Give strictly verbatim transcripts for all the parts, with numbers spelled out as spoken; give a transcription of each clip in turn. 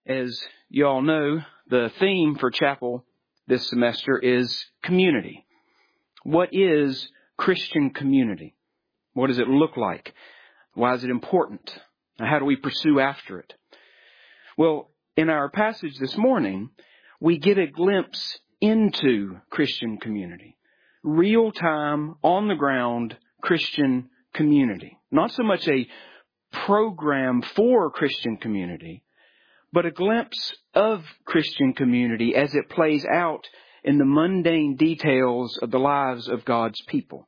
As you all know, the theme for chapel this semester is community. What is Christian community? What does it look like? Why is it important? How do we pursue after it? Well, in our passage this morning, we get a glimpse into Christian community. Real-time, on-the-ground Christian community. Not so much a program for Christian community, but a glimpse of Christian community as it plays out in the mundane details of the lives of God's people.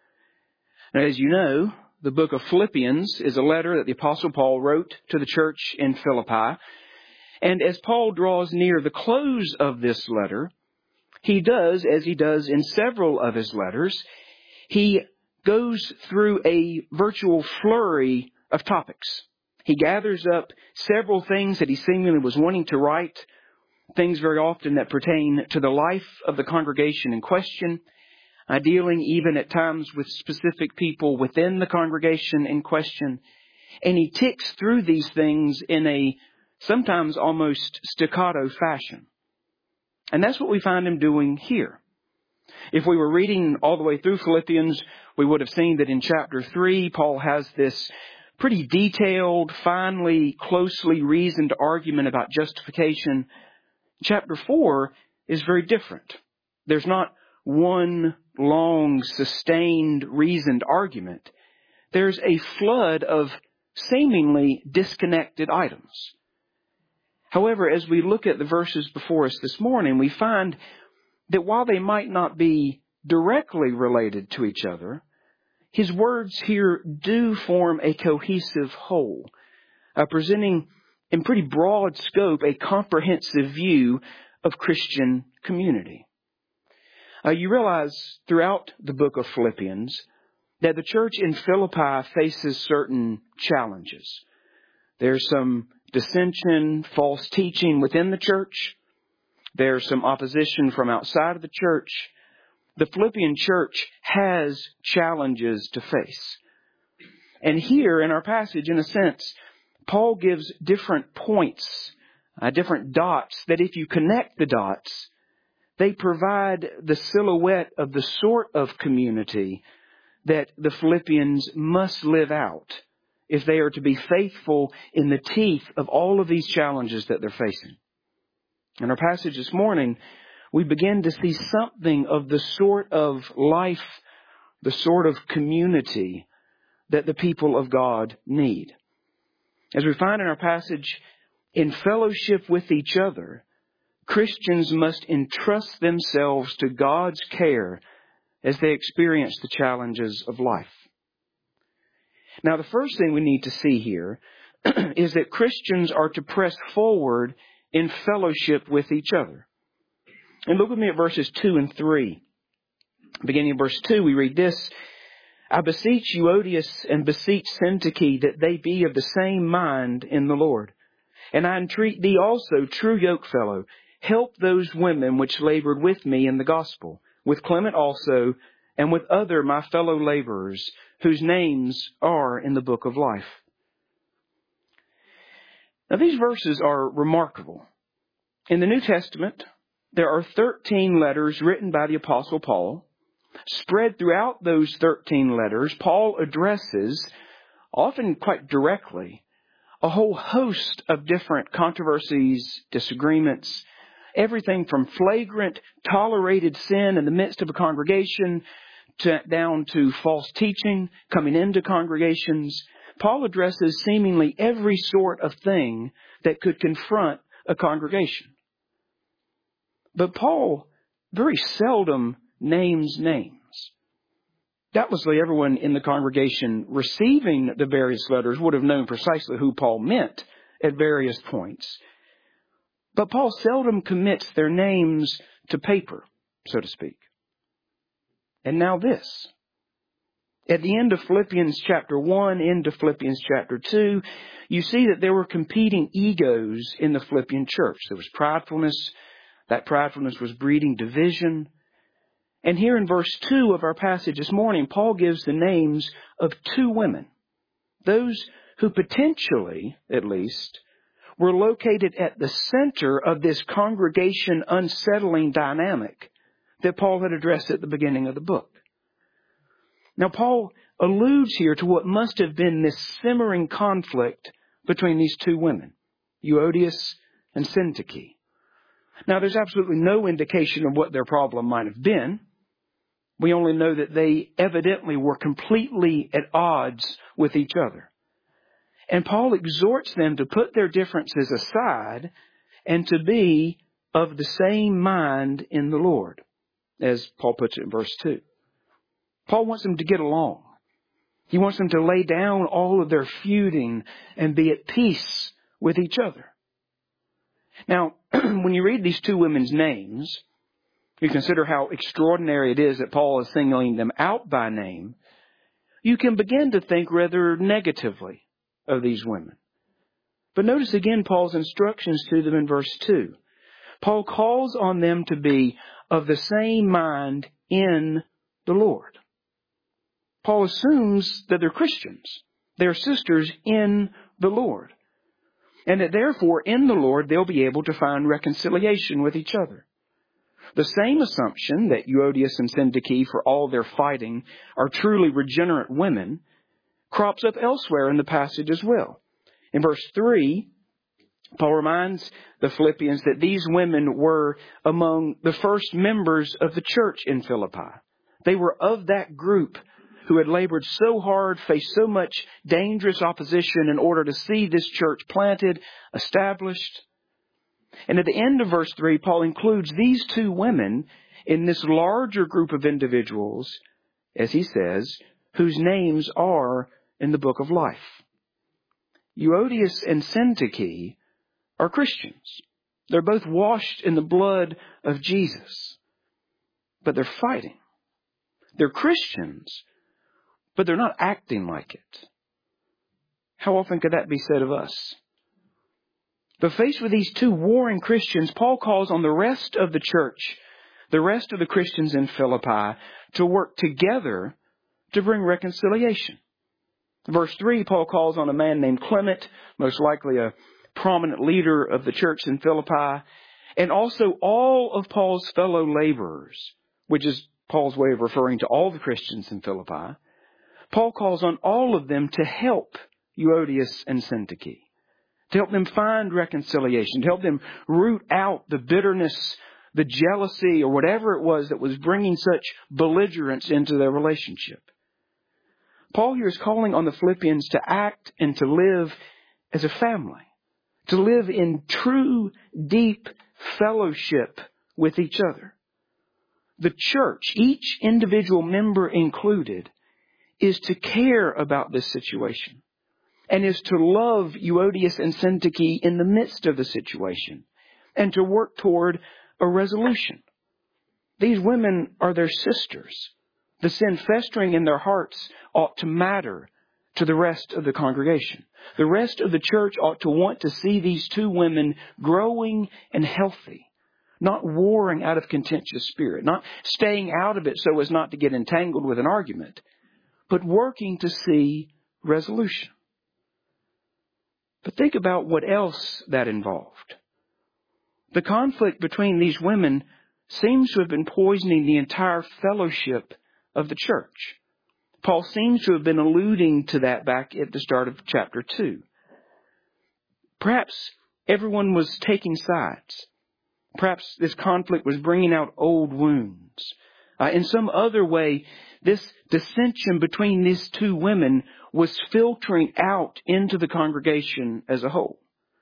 Now, as you know, the book of Philippians is a letter that the Apostle Paul wrote to the church in Philippi. And as Paul draws near the close of this letter, he does, as he does in several of his letters, he goes through a virtual flurry of topics. He gathers up several things that he seemingly was wanting to write, things very often that pertain to the life of the congregation in question, uh, dealing even at times with specific people within the congregation in question. And he ticks through these things in a sometimes almost staccato fashion. And that's what we find him doing here. If we were reading all the way through Philippians, we would have seen that in chapter three, Paul has this pretty detailed, finely, closely reasoned argument about justification. Chapter four is very different. There's not one long, sustained, reasoned argument. There's a flood of seemingly disconnected items. However, as we look at the verses before us this morning, we find that while they might not be directly related to each other, his words here do form a cohesive whole, uh, presenting in pretty broad scope a comprehensive view of Christian community. Uh, you realize throughout the book of Philippians that the church in Philippi faces certain challenges. There's some dissension, false teaching within the church. There's some opposition from outside of the church. The Philippian church has challenges to face. And here in our passage, in a sense, Paul gives different points, uh, different dots, that if you connect the dots, they provide the silhouette of the sort of community that the Philippians must live out if they are to be faithful in the teeth of all of these challenges that they're facing. In our passage this morning, we begin to see something of the sort of life, the sort of community that the people of God need. As we find in our passage, in fellowship with each other, Christians must entrust themselves to God's care as they experience the challenges of life. Now, the first thing we need to see here is that Christians are to press forward in fellowship with each other. And look with me at verses two and three. Beginning in verse two, we read this: I beseech Euodias and beseech Syntyche that they be of the same mind in the Lord. And I entreat thee also, true yokefellow, help those women which labored with me in the gospel, with Clement also, and with other my fellow laborers, whose names are in the book of life. Now, these verses are remarkable. In the New Testament, there are thirteen letters written by the Apostle Paul. Spread throughout those thirteen letters, Paul addresses, often quite directly, a whole host of different controversies, disagreements, everything from flagrant, tolerated sin in the midst of a congregation to, down to false teaching coming into congregations. Paul addresses seemingly every sort of thing that could confront a congregation. But Paul very seldom names names. Doubtlessly, everyone in the congregation receiving the various letters would have known precisely who Paul meant at various points. But Paul seldom commits their names to paper, so to speak. And now this. At the end of Philippians chapter one, into Philippians chapter two, you see that there were competing egos in the Philippian church. There was pridefulness. That pridefulness was breeding division. And here in verse two of our passage this morning, Paul gives the names of two women. Those who potentially, at least, were located at the center of this congregation unsettling dynamic that Paul had addressed at the beginning of the book. Now, Paul alludes here to what must have been this simmering conflict between these two women, Euodias and Syntyche. Now, there's absolutely no indication of what their problem might have been. We only know that they evidently were completely at odds with each other. And Paul exhorts them to put their differences aside and to be of the same mind in the Lord, as Paul puts it in verse two. Paul wants them to get along. He wants them to lay down all of their feuding and be at peace with each other. Now, when you read these two women's names, you consider how extraordinary it is that Paul is singling them out by name, you can begin to think rather negatively of these women. But notice again Paul's instructions to them in verse two. Paul calls on them to be of the same mind in the Lord. Paul assumes that they're Christians. They're sisters in the Lord. And that therefore in the Lord they'll be able to find reconciliation with each other. The same assumption that Euodias and Syntyche, for all their fighting, are truly regenerate women, crops up elsewhere in the passage as well. In verse three, Paul reminds the Philippians that these women were among the first members of the church in Philippi. They were of that group who had labored so hard, faced so much dangerous opposition in order to see this church planted, established. And at the end of verse three, Paul includes these two women in this larger group of individuals, as he says, whose names are in the book of life. Euodias and Syntyche are Christians. They're both washed in the blood of Jesus. But they're fighting. They're Christians, but they're not acting like it. How often could that be said of us? But faced with these two warring Christians, Paul calls on the rest of the church, the rest of the Christians in Philippi, to work together to bring reconciliation. Verse three, Paul calls on a man named Clement, most likely a prominent leader of the church in Philippi, and also all of Paul's fellow laborers, which is Paul's way of referring to all the Christians in Philippi. Paul calls on all of them to help Euodias and Syntyche, to help them find reconciliation, to help them root out the bitterness, the jealousy, or whatever it was that was bringing such belligerence into their relationship. Paul here is calling on the Philippians to act and to live as a family, to live in true, deep fellowship with each other. The church, each individual member included, is to care about this situation and is to love Euodias and Syntyche in the midst of the situation and to work toward a resolution. These women are their sisters. The sin festering in their hearts ought to matter to the rest of the congregation. The rest of the church ought to want to see these two women growing and healthy, not warring out of contentious spirit, not staying out of it so as not to get entangled with an argument, but working to see resolution. But think about what else that involved. The conflict between these women seems to have been poisoning the entire fellowship of the church. Paul seems to have been alluding to that back at the start of chapter two. Perhaps everyone was taking sides. Perhaps this conflict was bringing out old wounds. Uh, in some other way, this dissension between these two women was filtering out into the congregation as a whole.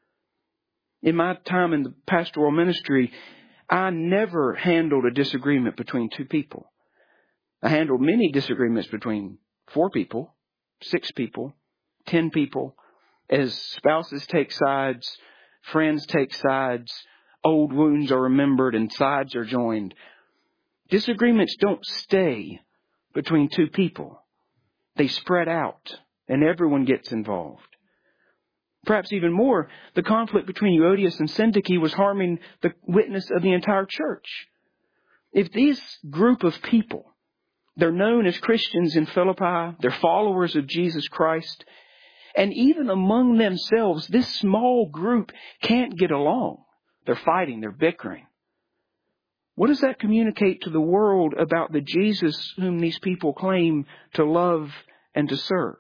In my time in the pastoral ministry, I never handled a disagreement between two people. I handled many disagreements between four people, six people, ten people, as spouses take sides, friends take sides, old wounds are remembered and sides are joined. Disagreements don't stay between two people. They spread out and everyone gets involved. Perhaps even more, the conflict between Euodias and Syntyche was harming the witness of the entire church. If this group of people, they're known as Christians in Philippi, they're followers of Jesus Christ, And even among themselves, this small group can't get along. They're fighting, they're bickering. What does that communicate to the world about the Jesus whom these people claim to love and to serve?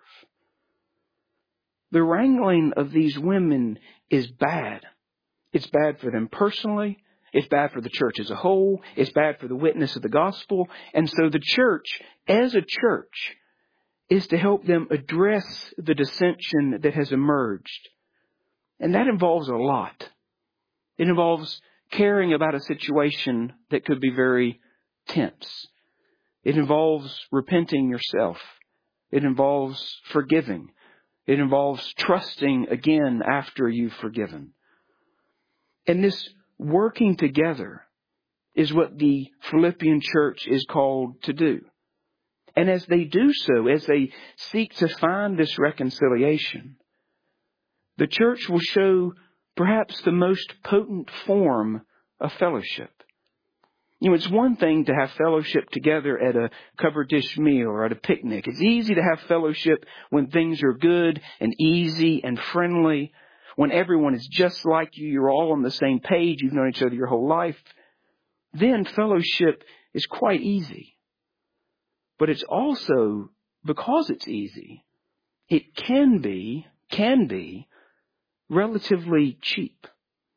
The wrangling of these women is bad. It's bad for them personally. It's bad for the church as a whole. It's bad for the witness of the gospel. And so the church, as a church, is to help them address the dissension that has emerged. And that involves a lot. It involves caring about a situation that could be very tense. It involves repenting yourself. It involves forgiving. It involves trusting again after you've forgiven. And this working together is what the Philippian church is called to do. And as they do so, as they seek to find this reconciliation, the church will show perhaps the most potent form of fellowship. You know, it's one thing to have fellowship together at a covered dish meal or at a picnic. It's easy to have fellowship when things are good and easy and friendly, when everyone is just like you, you're all on the same page, you've known each other your whole life. Then fellowship is quite easy. But it's also, because it's easy, it can be, can be relatively cheap.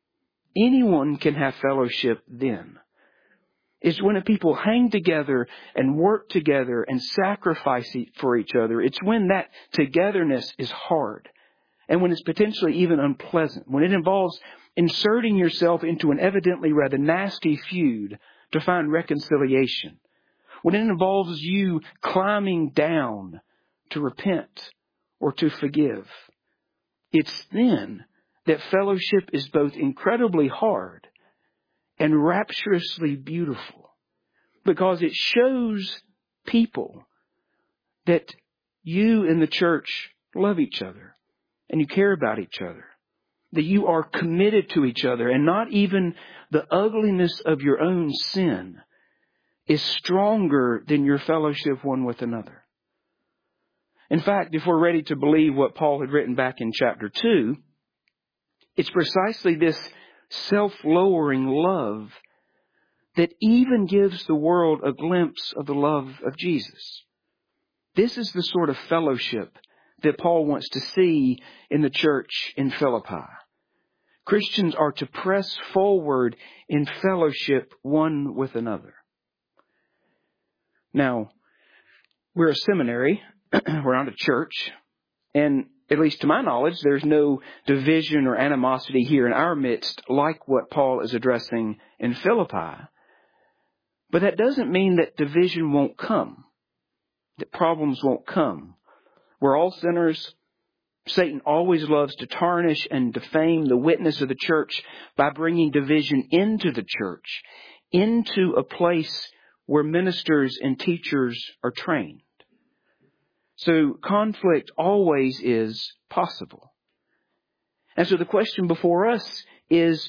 Anyone can have fellowship then. It's when people hang together and work together and sacrifice for each other. It's when that togetherness is hard. And when it's potentially even unpleasant. When it involves inserting yourself into an evidently rather nasty feud to find reconciliation. When it involves you climbing down to repent or to forgive. It's then that fellowship is both incredibly hard and rapturously beautiful, because it shows people that you in the church love each other and you care about each other, that you are committed to each other, and not even the ugliness of your own sin is stronger than your fellowship one with another. In fact, if we're ready to believe what Paul had written back in chapter two, it's precisely this self-lowering love that even gives the world a glimpse of the love of Jesus. This is the sort of fellowship that Paul wants to see in the church in Philippi. Christians are to press forward in fellowship one with another. Now, we're a seminary, we're not a church, and at least to my knowledge, there's no division or animosity here in our midst like what Paul is addressing in Philippi. But that doesn't mean that division won't come, that problems won't come. We're all sinners. Satan always loves to tarnish and defame the witness of the church by bringing division into the church, into a place where ministers and teachers are trained. So conflict always is possible. And so the question before us is,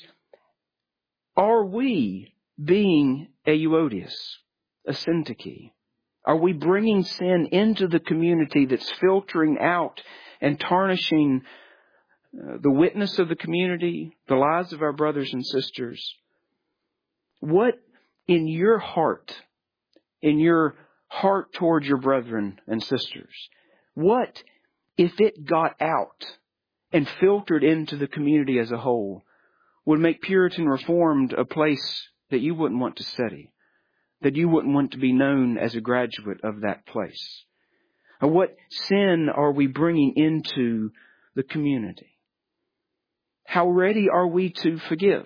are we being a Euodias, a Syntyche? Are we bringing sin into the community that's filtering out and tarnishing uh, the witness of the community, the lives of our brothers and sisters? What in your heart, in your heart towards your brethren and sisters, what if it got out and filtered into the community as a whole would make Puritan Reformed a place that you wouldn't want to study, that you wouldn't want to be known as a graduate of that place? And what sin are we bringing into the community? How ready are we to forgive?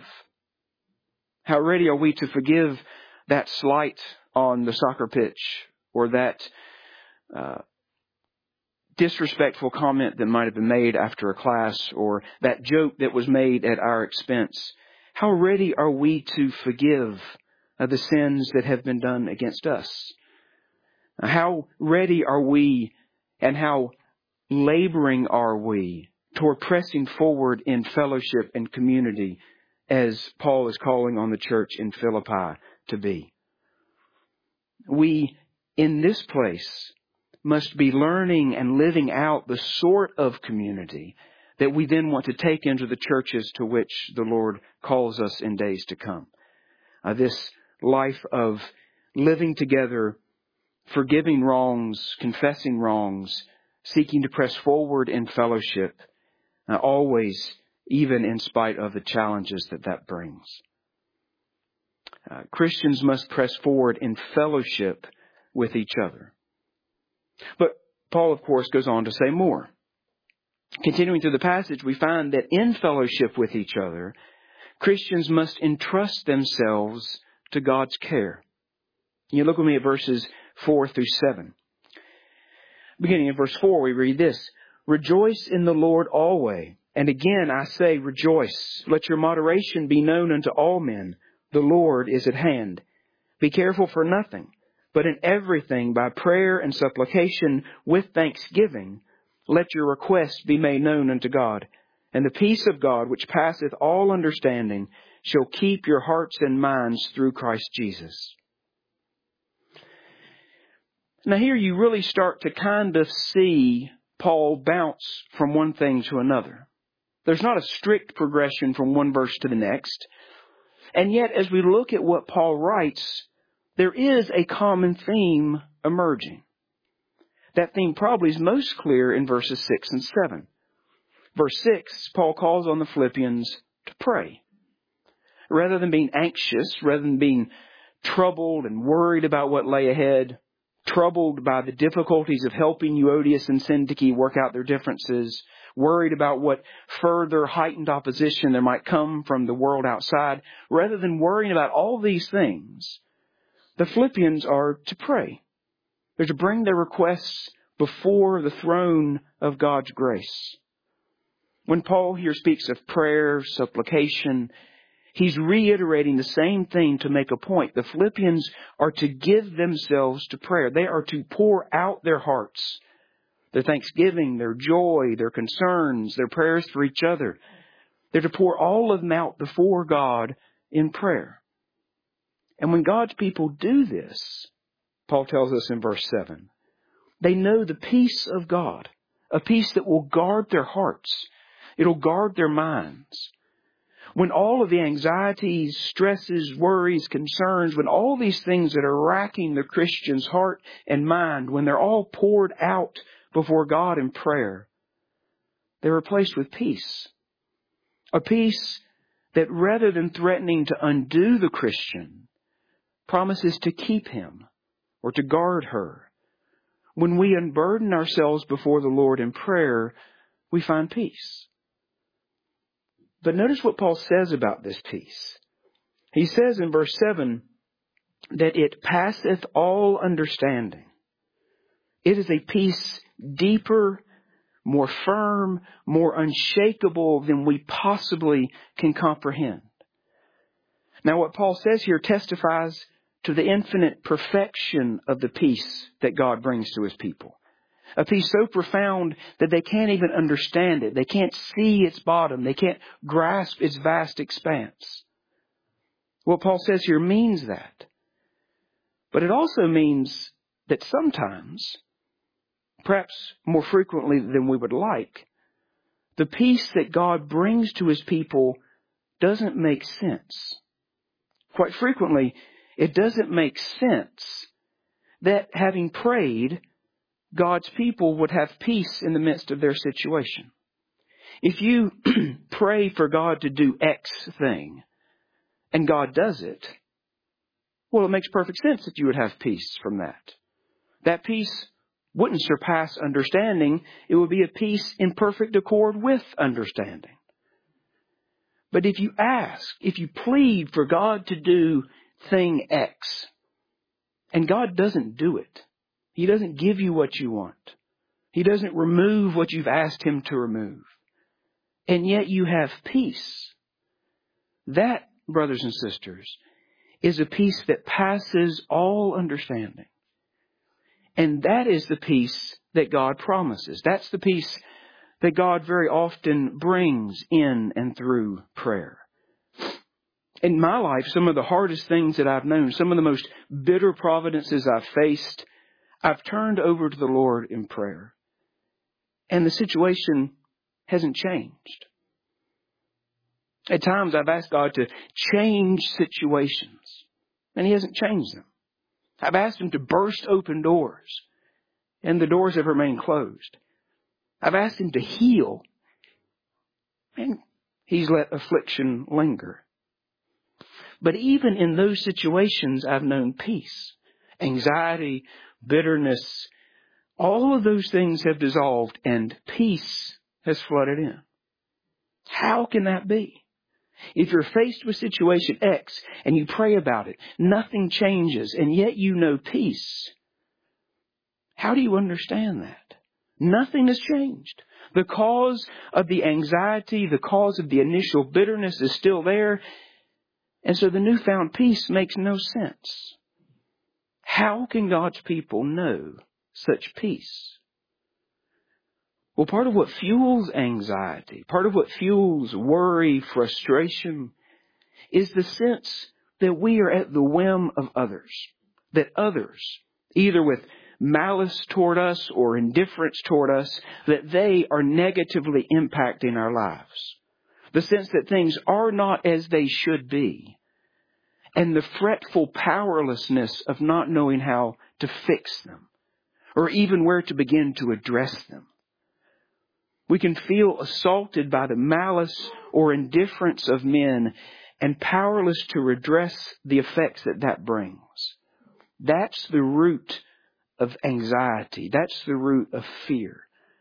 How ready are we to forgive that slight on the soccer pitch, or that uh, disrespectful comment that might have been made after a class, or that joke that was made at our expense? How ready are we to forgive uh, the sins that have been done against us? How ready are we, and how laboring are we toward pressing forward in fellowship and community as Paul is calling on the church in Philippi to be? We, in this place, must be learning and living out the sort of community that we then want to take into the churches to which the Lord calls us in days to come. Uh, this life of living together, forgiving wrongs, confessing wrongs, seeking to press forward in fellowship, uh, always, even in spite of the challenges that that brings. Uh, Christians must press forward in fellowship with each other. But Paul, of course, goes on to say more. Continuing through the passage, we find that in fellowship with each other, Christians must entrust themselves to God's care. You look with me at verses four through seven. Beginning in verse four, we read this: "Rejoice in the Lord always. And again I say, rejoice. Let your moderation be known unto all men. The Lord is at hand. Be careful for nothing, but in everything by prayer and supplication with thanksgiving, let your requests be made known unto God. And the peace of God, which passeth all understanding, shall keep your hearts and minds through Christ Jesus." Now here you really start to kind of see Paul bounce from one thing to another. There's not a strict progression from one verse to the next. And yet, as we look at what Paul writes, there is a common theme emerging. That theme probably is most clear in verses six and seven. Verse six, Paul calls on the Philippians to pray. Rather than being anxious, rather than being troubled and worried about what lay ahead, troubled by the difficulties of helping Euodias and Syntyche work out their differences, worried about what further heightened opposition there might come from the world outside, rather than worrying about all these things, the Philippians are to pray. They're to bring their requests before the throne of God's grace. When Paul here speaks of prayer, supplication, he's reiterating the same thing to make a point. The Philippians are to give themselves to prayer. They are to pour out their hearts, their thanksgiving, their joy, their concerns, their prayers for each other. They're to pour all of them out before God in prayer. And when God's people do this, Paul tells us in verse seven, they know the peace of God, a peace that will guard their hearts. It'll guard their minds. When all of the anxieties, stresses, worries, concerns, when all these things that are racking the Christian's heart and mind, when they're all poured out before God in prayer, they're replaced with peace. A peace that, rather than threatening to undo the Christian, promises to keep him or to guard her. When we unburden ourselves before the Lord in prayer, we find peace. But notice what Paul says about this peace. He says in verse seven that it passeth all understanding. It is a peace deeper, more firm, more unshakable than we possibly can comprehend. Now, what Paul says here testifies to the infinite perfection of the peace that God brings to His people. A peace so profound that they can't even understand it. They can't see its bottom. They can't grasp its vast expanse. What Paul says here means that. But it also means that sometimes, perhaps more frequently than we would like, the peace that God brings to His people doesn't make sense. Quite frequently, it doesn't make sense that having prayed, God's people would have peace in the midst of their situation. If you pray for God to do X thing, and God does it, well, it makes perfect sense that you would have peace from that. That peace wouldn't surpass understanding. It would be a peace in perfect accord with understanding. But if you ask, if you plead for God to do thing X, and God doesn't do it, He doesn't give you what you want, He doesn't remove what you've asked Him to remove, and yet you have peace, that, brothers and sisters, is a peace that passes all understanding. And that is the peace that God promises. That's the peace that God very often brings in and through prayer. In my life, some of the hardest things that I've known, some of the most bitter providences I've faced, I've turned over to the Lord in prayer, and the situation hasn't changed. At times I've asked God to change situations, and He hasn't changed them. I've asked Him to burst open doors, and the doors have remained closed. I've asked Him to heal, and He's let affliction linger. But even in those situations, I've known peace, anxiety, bitterness. All of those things have dissolved and peace has flooded in. How can that be? If you're faced with situation X and you pray about it, nothing changes, and yet you know peace. How do you understand that? Nothing has changed. The cause of the anxiety, the cause of the initial bitterness is still there. And so the newfound peace makes no sense. How can God's people know such peace? Well, part of what fuels anxiety, part of what fuels worry, frustration, is the sense that we are at the whim of others. That others, either with malice toward us or indifference toward us, that they are negatively impacting our lives. The sense that things are not as they should be. And the fretful powerlessness of not knowing how to fix them, or even where to begin to address them. We can feel assaulted by the malice or indifference of men and powerless to redress the effects that that brings. That's the root of anxiety. That's the root of fear.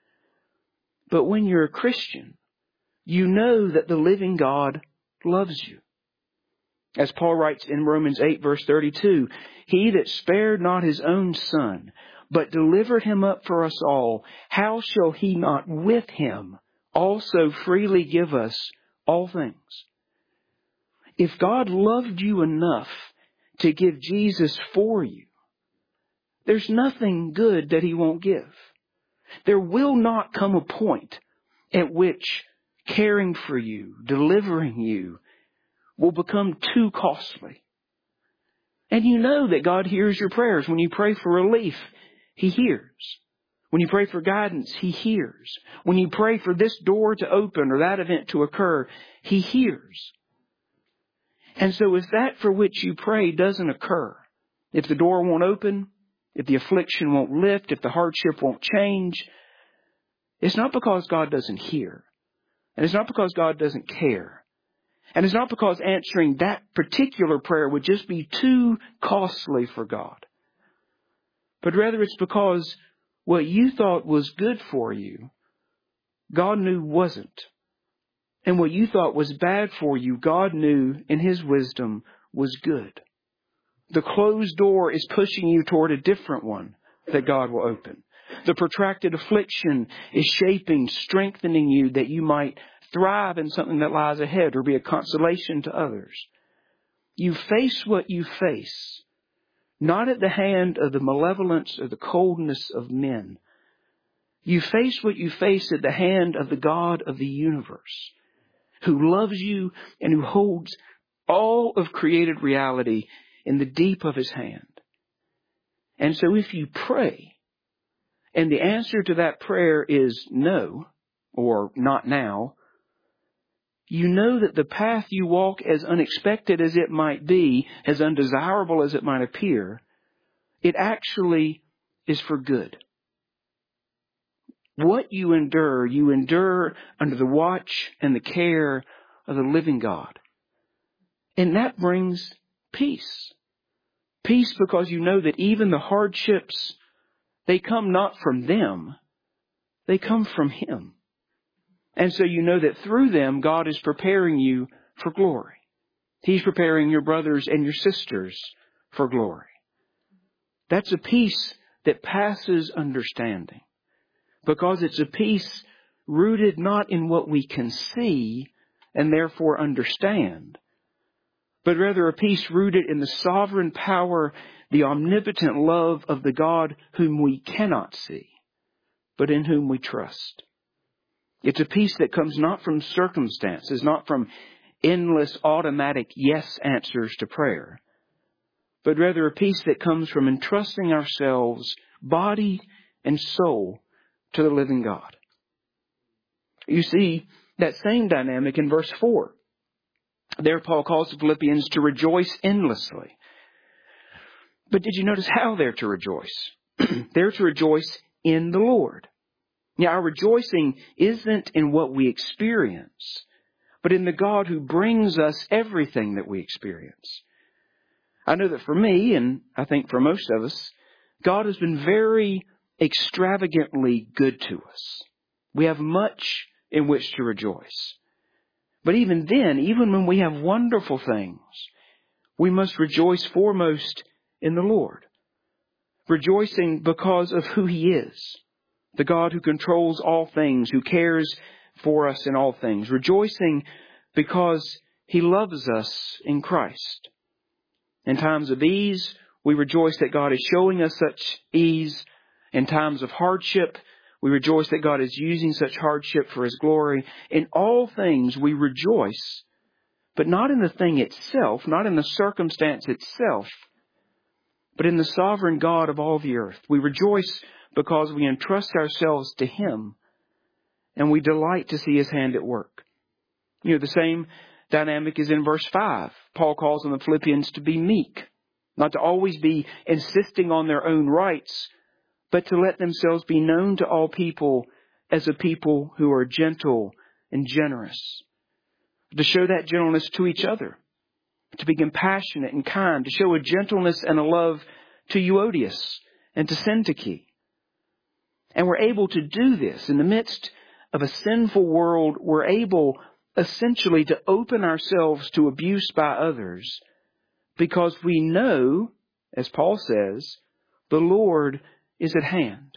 But when you're a Christian, you know that the living God loves you. As Paul writes in Romans eight verse thirty-two, He that spared not His own Son, but delivered Him up for us all, how shall He not with Him also freely give us all things? If God loved you enough to give Jesus for you, there's nothing good that He won't give. There will not come a point at which caring for you, delivering you, will become too costly. And you know that God hears your prayers. When you pray for relief, He hears. When you pray for guidance, He hears. When you pray for this door to open or that event to occur, He hears. And so if that for which you pray doesn't occur, if the door won't open, if the affliction won't lift, if the hardship won't change, it's not because God doesn't hear. And it's not because God doesn't care. And it's not because answering that particular prayer would just be too costly for God. But rather it's because what you thought was good for you, God knew wasn't. And what you thought was bad for you, God knew in His wisdom was good. The closed door is pushing you toward a different one that God will open. The protracted affliction is shaping, strengthening you that you might thrive in something that lies ahead or be a consolation to others. You face what you face, not at the hand of the malevolence or the coldness of men. You face what you face at the hand of the God of the universe, who loves you and who holds all of created reality in the deep of His hand. And so if you pray, and the answer to that prayer is no, or not now, you know that the path you walk, as unexpected as it might be, as undesirable as it might appear, it actually is for good. What you endure, you endure under the watch and the care of the living God. And that brings peace. Peace because you know that even the hardships, they come not from them, they come from Him. And so you know that through them, God is preparing you for glory. He's preparing your brothers and your sisters for glory. That's a peace that passes understanding, because it's a peace rooted not in what we can see and therefore understand, but rather a peace rooted in the sovereign power, the omnipotent love of the God whom we cannot see, but in whom we trust. It's a peace that comes not from circumstances, not from endless automatic yes answers to prayer, but rather a peace that comes from entrusting ourselves body and soul to the living God. You see that same dynamic in verse four. There Paul calls the Philippians to rejoice endlessly. But did you notice how they're to rejoice? They're to rejoice in the Lord. Now, our rejoicing isn't in what we experience, but in the God who brings us everything that we experience. I know that for me, and I think for most of us, God has been very extravagantly good to us. We have much in which to rejoice. But even then, even when we have wonderful things, we must rejoice foremost in the Lord. Rejoicing because of who He is, the God who controls all things, who cares for us in all things. Rejoicing because He loves us in Christ. In times of ease, we rejoice that God is showing us such ease. In times of hardship, we rejoice that God is using such hardship for His glory. In all things, we rejoice, but not in the thing itself, not in the circumstance itself, but in the sovereign God of all the earth. We rejoice because we entrust ourselves to Him, and we delight to see His hand at work. You know, the same dynamic is in verse five. Paul calls on the Philippians to be meek, not to always be insisting on their own rights, but to let themselves be known to all people as a people who are gentle and generous. To show that gentleness to each other, to be compassionate and kind, to show a gentleness and a love to Euodias and to Syntyche. And we're able to do this in the midst of a sinful world. We're able essentially to open ourselves to abuse by others because we know, as Paul says, the Lord is at hand.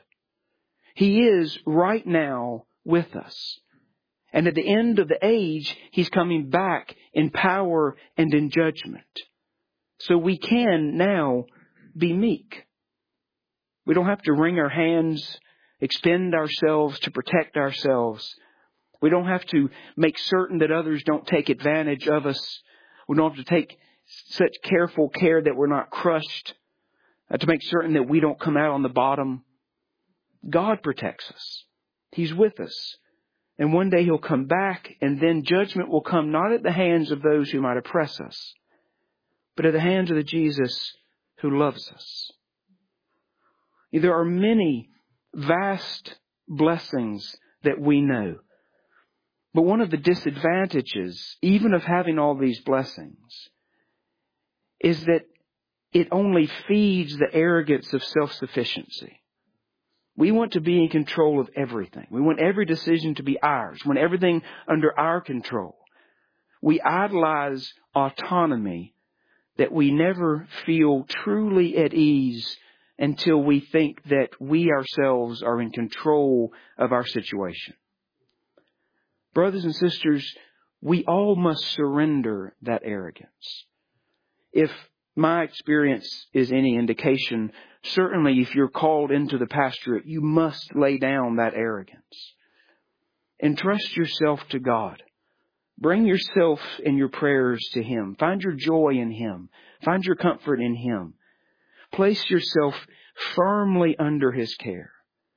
He is right now with us. And at the end of the age, He's coming back in power and in judgment. So we can now be meek. We don't have to wring our hands, expend ourselves to protect ourselves. We don't have to make certain that others don't take advantage of us. We don't have to take such careful care that we're not crushed, uh, to make certain that we don't come out on the bottom. God protects us. He's with us. And one day He'll come back, and then judgment will come not at the hands of those who might oppress us, but at the hands of the Jesus who loves us. There are many vast blessings that we know. But one of the disadvantages, even of having all these blessings, is that it only feeds the arrogance of self-sufficiency. We want to be in control of everything. We want every decision to be ours. We want everything under our control. We idolize autonomy that we never feel truly at ease until we think that we ourselves are in control of our situation. Brothers and sisters, we all must surrender that arrogance. If my experience is any indication, certainly if you're called into the pastorate, you must lay down that arrogance. Entrust yourself to God. Bring yourself and your prayers to Him. Find your joy in Him. Find your comfort in Him. Place yourself firmly under His care.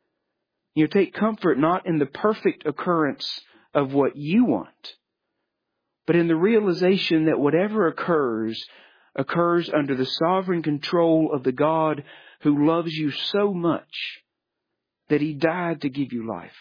You take comfort not in the perfect occurrence of what you want, but in the realization that whatever occurs, occurs under the sovereign control of the God who loves you so much that He died to give you life.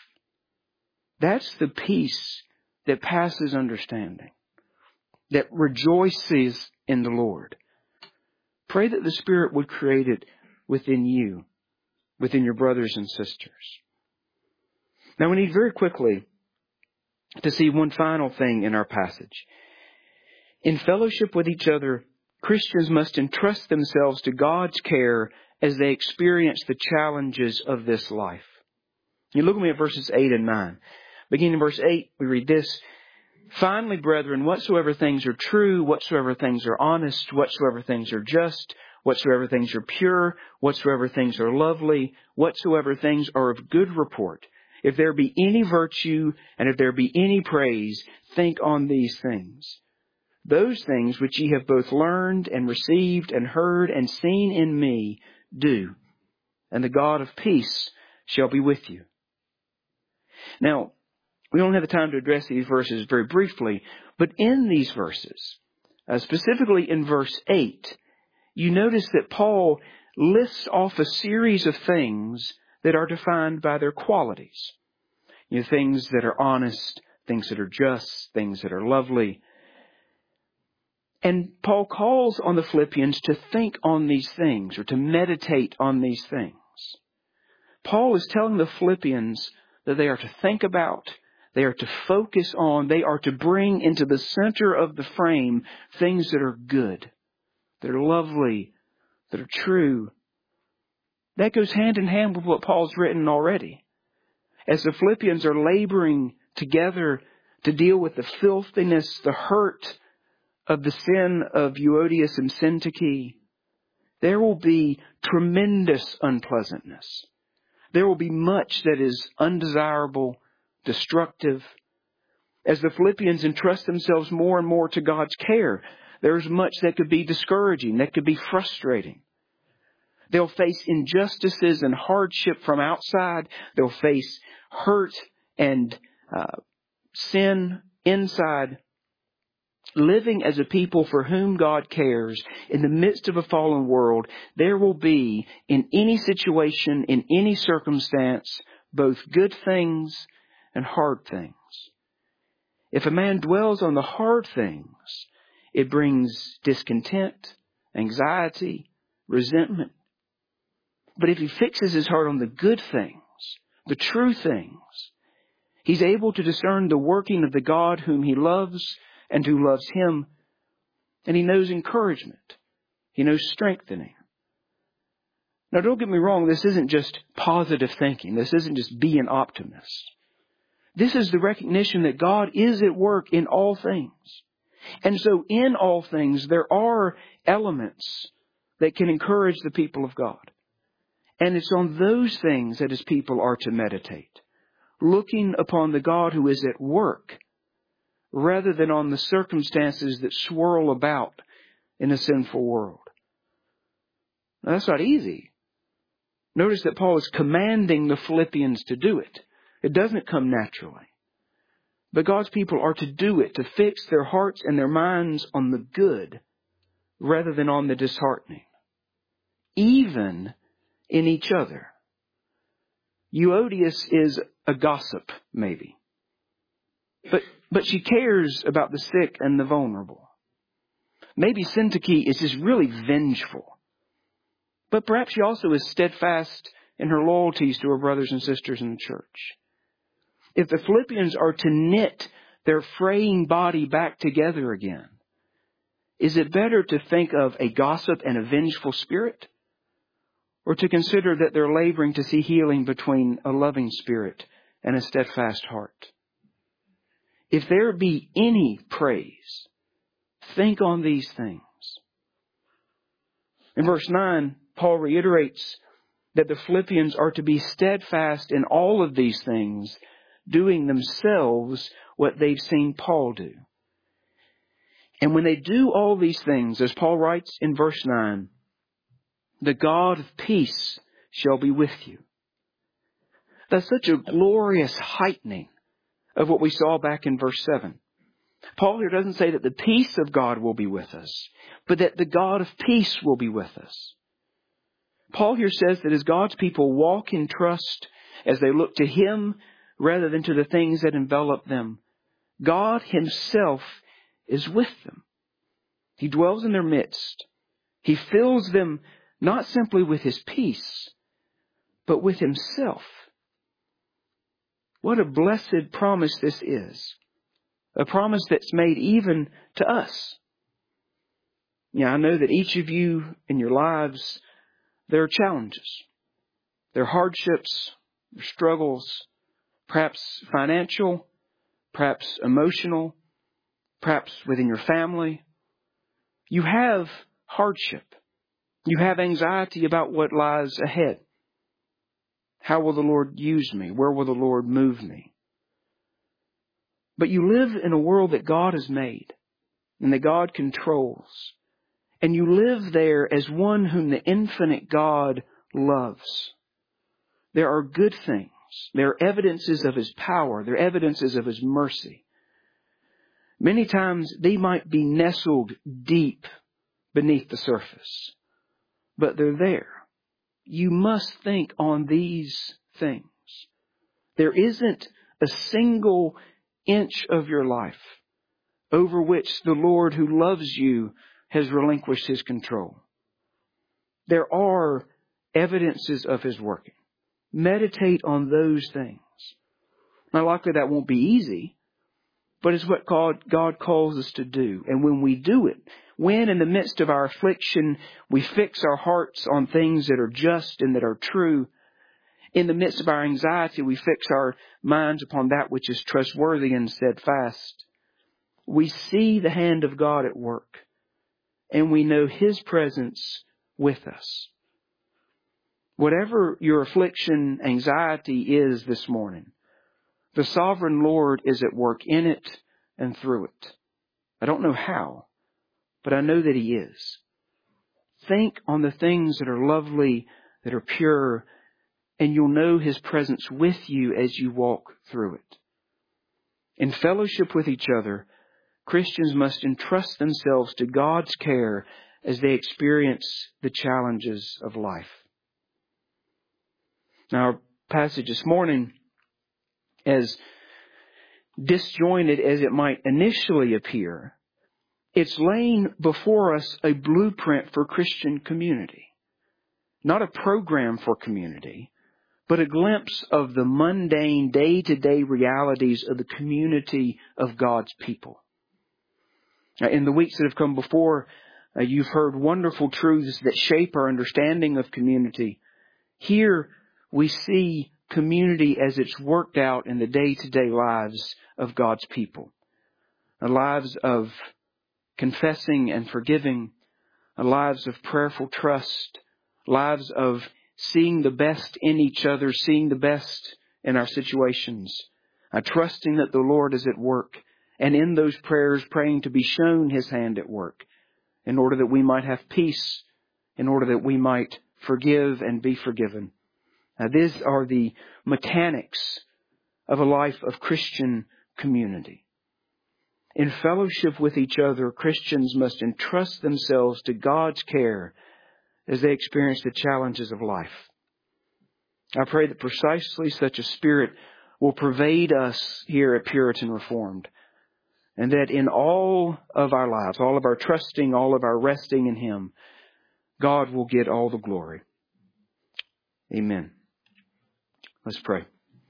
That's the peace that passes understanding, that rejoices in the Lord. Pray that the Spirit would create it within you, within your brothers and sisters. Now we need very quickly to see one final thing in our passage. In fellowship with each other, Christians must entrust themselves to God's care as they experience the challenges of this life. You look at me at verses eight and nine. Beginning in verse eight, we read this. Finally, brethren, whatsoever things are true, whatsoever things are honest, whatsoever things are just, whatsoever things are pure, whatsoever things are lovely, whatsoever things are of good report, if there be any virtue and if there be any praise, think on these things. Those things which ye have both learned and received and heard and seen in me, do, and the God of peace shall be with you. Now, we don't have the time to address these verses very briefly, but in these verses, uh, specifically in verse eight, you notice that Paul lists off a series of things that are defined by their qualities. You know, things that are honest, things that are just, things that are lovely. And Paul calls on the Philippians to think on these things or to meditate on these things. Paul is telling the Philippians that they are to think about, they are to focus on, they are to bring into the center of the frame things that are good, that are lovely, that are true. That goes hand in hand with what Paul's written already. As the Philippians are laboring together to deal with the filthiness, the hurt of the sin of Euodias and Syntyche, there will be tremendous unpleasantness. There will be much that is undesirable, destructive. As the Philippians entrust themselves more and more to God's care, there's much that could be discouraging, that could be frustrating. They'll face injustices and hardship from outside. They'll face hurt and uh, sin inside. Living as a people for whom God cares in the midst of a fallen world, there will be, in any situation, in any circumstance, both good things and hard things. If a man dwells on the hard things, it brings discontent, anxiety, resentment. But if he fixes his heart on the good things, the true things, he's able to discern the working of the God whom he loves and who loves him. And he knows encouragement. He knows strengthening. Now, don't get me wrong. This isn't just positive thinking. This isn't just be an optimist. This is the recognition that God is at work in all things. And so in all things, there are elements that can encourage the people of God. And it's on those things that his people are to meditate, looking upon the God who is at work, rather than on the circumstances that swirl about in a sinful world. Now, that's not easy. Notice that Paul is commanding the Philippians to do it. It doesn't come naturally. But God's people are to do it, to fix their hearts and their minds on the good, rather than on the disheartening. Even in each other. Euodias is a gossip, maybe. But But she cares about the sick and the vulnerable. Maybe Syntyche is just really vengeful. But perhaps she also is steadfast in her loyalties to her brothers and sisters in the church. If the Philippians are to knit their fraying body back together again, is it better to think of a gossip and a vengeful spirit? Or to consider that they're laboring to see healing between a loving spirit and a steadfast heart? If there be any praise, think on these things. In verse nine, Paul reiterates that the Philippians are to be steadfast in all of these things, doing themselves what they've seen Paul do. And when they do all these things, as Paul writes in verse nine, the God of peace shall be with you. That's such a glorious heightening of what we saw back in verse seven. Paul here doesn't say that the peace of God will be with us, but that the God of peace will be with us. Paul here says that as God's people walk in trust, as they look to Him rather than to the things that envelop them, God Himself is with them. He dwells in their midst. He fills them not simply with His peace, but with Himself. What a blessed promise this is. A promise that's made even to us. Yeah, I know that each of you in your lives, there are challenges. There are hardships, there are struggles, perhaps financial, perhaps emotional, perhaps within your family. You have hardship. You have anxiety about what lies ahead. How will the Lord use me? Where will the Lord move me? But you live in a world that God has made and that God controls. And you live there as one whom the infinite God loves. There are good things. There are evidences of His power. There are evidences of His mercy. Many times they might be nestled deep beneath the surface, but they're there. You must think on these things. There isn't a single inch of your life over which the Lord who loves you has relinquished His control. There are evidences of His working. Meditate on those things. Now, likely that won't be easy, but it's what God, God calls us to do. And when we do it, when in the midst of our affliction, we fix our hearts on things that are just and that are true, in the midst of our anxiety, we fix our minds upon that which is trustworthy and steadfast, we see the hand of God at work, and we know His presence with us. Whatever your affliction, anxiety is this morning, the sovereign Lord is at work in it and through it. I don't know how, but I know that He is. Think on the things that are lovely, that are pure, and you'll know His presence with you as you walk through it. In fellowship with each other, Christians must entrust themselves to God's care as they experience the challenges of life. Now, our passage this morning, as disjointed as it might initially appear, it's laying before us a blueprint for Christian community. Not a program for community, but a glimpse of the mundane, day-to-day realities of the community of God's people. In the weeks that have come before, uh, you've heard wonderful truths that shape our understanding of community. Here we see community as it's worked out in the day-to-day lives of God's people. The lives of confessing and forgiving, lives of prayerful trust, lives of seeing the best in each other, seeing the best in our situations, uh, trusting that the Lord is at work, and in those prayers praying to be shown His hand at work in order that we might have peace, in order that we might forgive and be forgiven. Now, these are the mechanics of a life of Christian community. In fellowship with each other, Christians must entrust themselves to God's care as they experience the challenges of life. I pray that precisely such a spirit will pervade us here at Puritan Reformed, and that in all of our lives, all of our trusting, all of our resting in Him, God will get all the glory. Amen. Let's pray.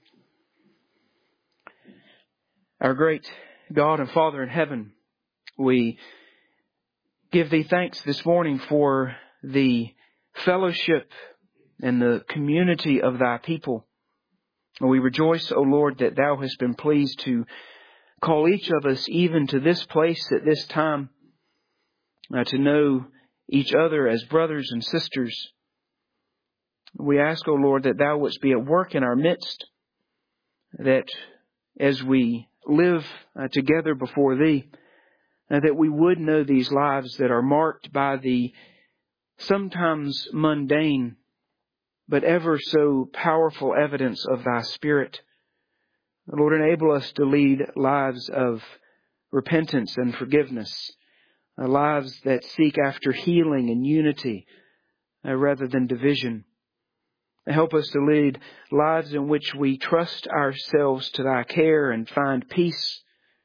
Our great God and Father in heaven, we give Thee thanks this morning for the fellowship and the community of Thy people. We rejoice, O Lord, that Thou hast been pleased to call each of us even to this place at this time, uh, to know each other as brothers and sisters. We ask, O Lord, that Thou wouldst be at work in our midst, that as we live uh, together before Thee, uh, that we would know these lives that are marked by the sometimes mundane, but ever so powerful evidence of Thy Spirit. Lord, enable us to lead lives of repentance and forgiveness, uh, lives that seek after healing and unity uh, rather than division. Help us to lead lives in which we trust ourselves to Thy care and find peace.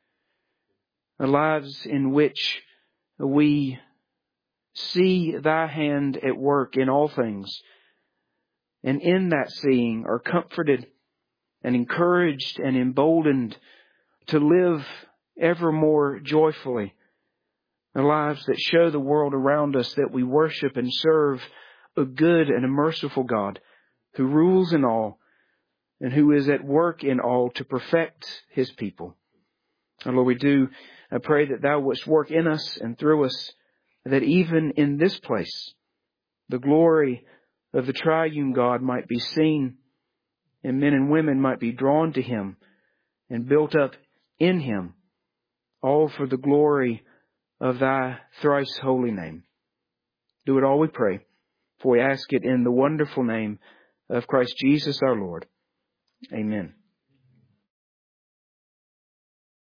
Lives in which we see Thy hand at work in all things. And in that seeing are comforted and encouraged and emboldened to live ever more joyfully. Lives that show the world around us that we worship and serve a good and a merciful God, who rules in all and who is at work in all to perfect His people. And Lord, we do I pray that Thou wouldst work in us and through us, that even in this place, the glory of the triune God might be seen, and men and women might be drawn to Him and built up in Him, all for the glory of Thy thrice holy name. Do it all, we pray, for we ask it in the wonderful name of Christ Jesus our Lord. Amen.